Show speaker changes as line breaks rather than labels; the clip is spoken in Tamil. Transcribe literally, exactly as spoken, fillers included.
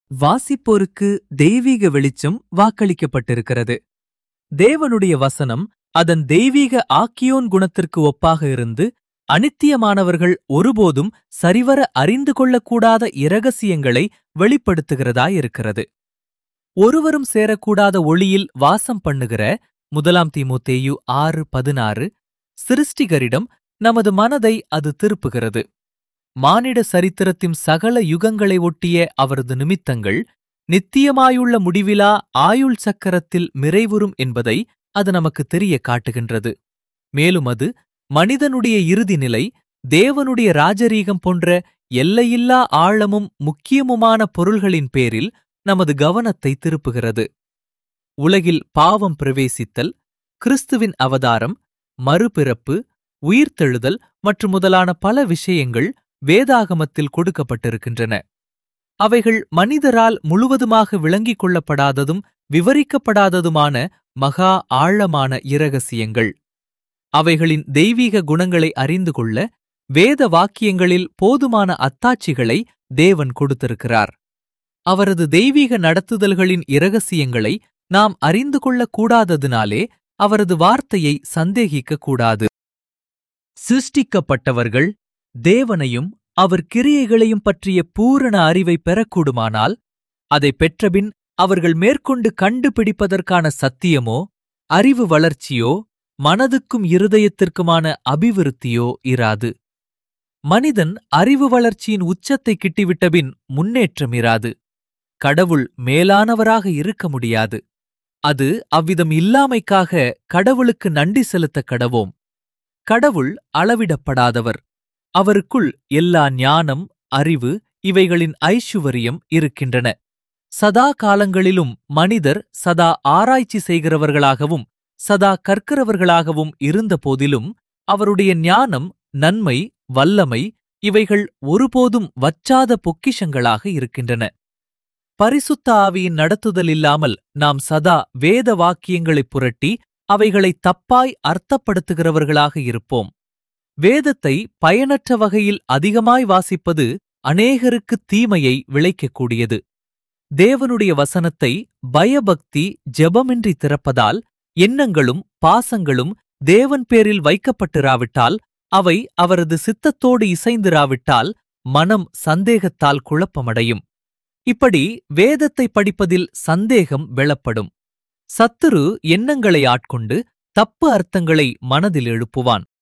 வாசிப்போருக்கு தெய்வீக வெளிச்சம் வாக்களிக்கப்பட்டிருக்கிறது. தேவனுடைய வசனம் அதன் தெய்வீக ஆக்கியோன் குணத்திற்கு ஒப்பாக இருந்து, அனித்தியமானவர்கள் ஒருபோதும் சரிவர அறிந்து கொள்ளக்கூடாத இரகசியங்களை வெளிப்படுத்துகிறதாயிருக்கிறது. ஒருவரும் சேரக்கூடாத ஒளியில் வாசம் பண்ணுகிற முதலாம் தீமோத்தேயு ஆறு பதினாறு சிருஷ்டிகரிடம் நமது மனதை அது திருப்புகிறது. மானிட சரித்திரத்தின் சகல யுகங்களை ஒட்டிய அவரது நிமித்தங்கள் நித்தியமாயுள்ள முடிவிலா ஆயுள் சக்கரத்தில் நிறைவுறும் என்பதை அது நமக்கு தெரிய காட்டுகின்றது. மேலும் அது மனிதனுடைய இறுதி நிலை, தேவனுடைய ராஜரீகம் போன்ற எல்லையில்லா ஆழமும் முக்கியமுமான பொருள்களின் பேரில் நமது கவனத்தை திருப்புகிறது. உலகில் பாவம் பிரவேசித்தல், கிறிஸ்துவின் அவதாரம், மறுபிறப்பு, உயிர்த்தெழுதல் மற்றும் முதலான பல விஷயங்கள் வேதாகமத்தில் கொடுக்கப்பட்டிருக்கின்றன. அவைகள் மனிதரால் முழுவதுமாக விளங்கிக் கொள்ளப்படாததும் விவரிக்கப்படாததுமான மகா ஆழமான இரகசியங்கள். அவைகளின் தெய்வீக குணங்களை அறிந்து கொள்ள வேத வாக்கியங்களில் போதுமான அத்தாட்சிகளை தேவன் கொடுத்திருக்கிறார். அவரது தெய்வீக நடத்துதல்களின் இரகசியங்களை நாம் அறிந்து கொள்ளக்கூடாததினாலே அவரது வார்த்தையை சந்தேகிக்க கூடாது. சிருஷ்டிக்கப்பட்டவர்கள் தேவனையும் அவர் கிரியைகளையும் பற்றிய பூரண அறிவை பெறக்கூடுமானால், அதை பெற்றபின் அவர்கள் மேற்கொண்டு கண்டுபிடிப்பதற்கான சத்தியமோ, அறிவு வளர்ச்சியோ, மனதுக்கும் இருதயத்திற்குமான அபிவிருத்தியோ இராது. மனிதன் அறிவு வளர்ச்சியின் உச்சத்தை கிட்டிவிட்டபின் முன்னேற்றம் இராது. கடவுள் மேலானவராக இருக்க முடியாது. அது அவ்விதம் இல்லாமைக்காக கடவுளுக்கு நன்றி செலுத்தக் கடவோம். கடவுள் அளவிடப்படாதவர். அவருக்குள் எல்லா ஞானம், அறிவு இவைகளின் ஐசுவரியம் இருக்கின்றன. சதா காலங்களிலும் மனிதர் சதா ஆராய்ச்சி செய்கிறவர்களாகவும் சதா கற்கிறவர்களாகவும் இருந்த போதிலும் அவருடைய ஞானம், நன்மை, வல்லமை இவைகள் ஒருபோதும் வற்றாத பொக்கிஷங்களாக இருக்கின்றன. பரிசுத்த ஆவியின் நடத்துதல் இல்லாமல் நாம் சதா வேத வாக்கியங்களைப் புரட்டி அவைகளை தப்பாய் அர்த்தப்படுத்துகிறவர்களாக இருப்போம். வேதத்தை பயனற்ற வகையில் அதிகமாய் வாசிப்பது அநேகருக்குத் தீமையை விளைக்கக்கூடியது. தேவனுடைய வசனத்தை பயபக்தி ஜெபமின்றி திறப்பதால் எண்ணங்களும் பாசங்களும் தேவன் பேரில் வைக்கப்பட்டிராவிட்டால், அவை அவரது சித்தத்தோடு இசைந்திராவிட்டால் மனம் சந்தேகத்தால் குழப்பமடையும். இப்படி வேதத்தை படிப்பதில் சந்தேகம் வெளப்படும். சத்துரு எண்ணங்களை ஆட்கொண்டு தப்பு அர்த்தங்களை மனதில் எழுப்புவான்.